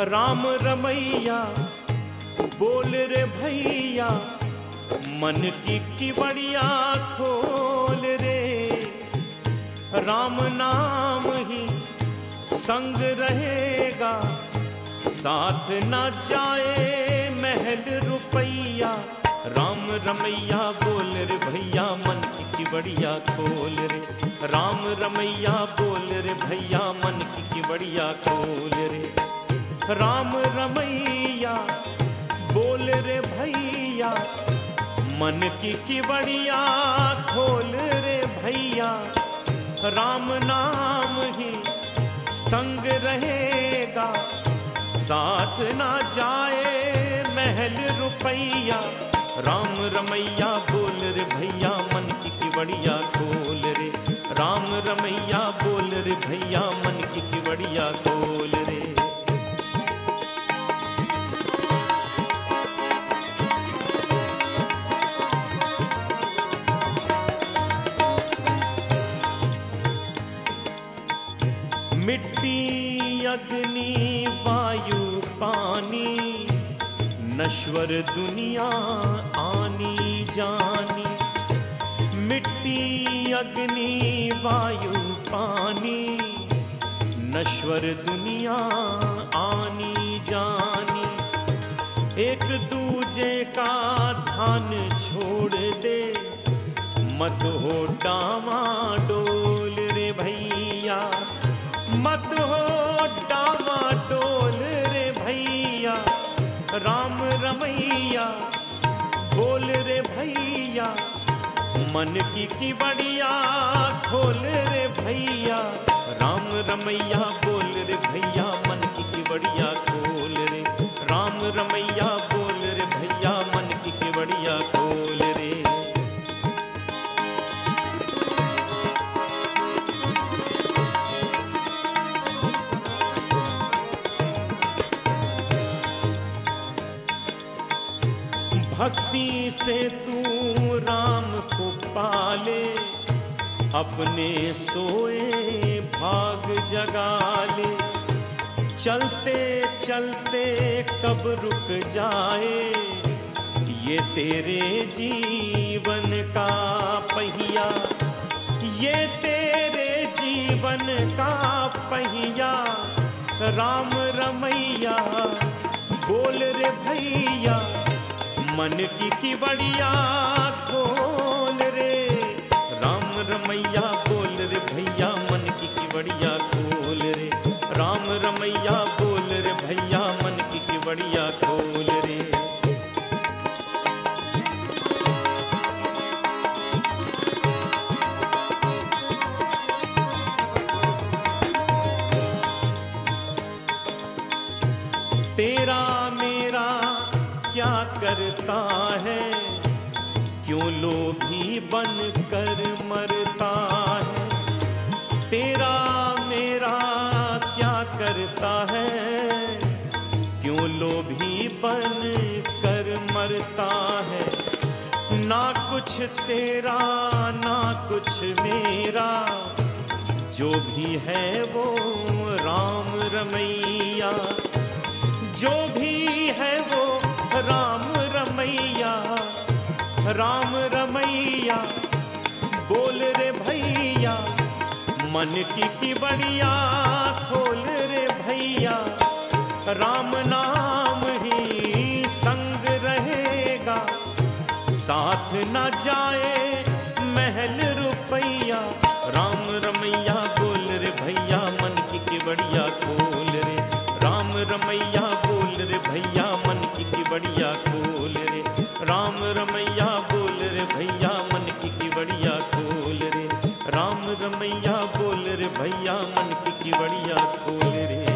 राम रमैया बोल रे भैया, मन की बढ़िया खोल रे। राम नाम ही संग रहेगा, साथ न जाए महल रुपैया। राम रमैया बोल रे भैया, मन की बढ़िया खोल रे। राम रमैया बोल रे भैया, मन की बढ़िया खोल रे। राम रमैया बोल रे भैया, मन की बढ़िया खोल रे भैया। राम नाम ही संग रहेगा, साथ ना जाए महल रुपैया। राम रमैया बोल रे भैया, मन की बढ़िया खोल रे। राम रमैया बोल रे भैया, मन की बढ़िया खोल रे। मिट्टी अग्नि वायु पानी, नश्वर दुनिया आनी जानी। मिट्टी अग्नि वायु पानी, नश्वर दुनिया आनी जानी। एक दूजे का ध्यान छोड़ दे, मत हो डामाडोल रे भैया। मत हो डामाडोल रे भैया। राम रमैया बोल रे भैया, मन की बढ़िया खोल रे भैया। राम रमैया बोल रे भैया, मन की बढ़िया खोल रे। राम रमैया बोल रे भैया, मन की बढ़िया खोल रे। भक्ति से तू राम को पाले, अपने सोए भाग जगा ले। चलते चलते कब रुक जाए, ये तेरे जीवन का पहिया। ये तेरे जीवन का पहिया। राम रमैया बोल रे भैया, मन की बढ़िया खोल रे। राम रमैया बोल रे भैया, मन की बढ़िया खोल रे। राम रमैया बोल रे भैया, मन की बढ़िया खोल रे। तेरा मेरा क्या करता है, क्यों लोभी बन कर मरता है। तेरा मेरा क्या करता है, क्यों लोभी बन कर मरता है। ना कुछ तेरा ना कुछ मेरा, जो भी है वो राम रमैया। जो भी है वो राम रमैया। राम रमैया बोल रे भैया, मन की बढ़िया खोल रे भैया। राम नाम ही संग रहेगा, साथ न जाए महल रुपैया। राम रमैया बोल रे भैया, मन की बढ़िया खोल रे। राम रमैया बोल रे भैया, मन की बढ़िया खोल रे। राम रमैया बोल रे भैया, मन की बढ़िया खोल रे। राम रमैया बोल रे भैया, मन की बढ़िया खोल रे।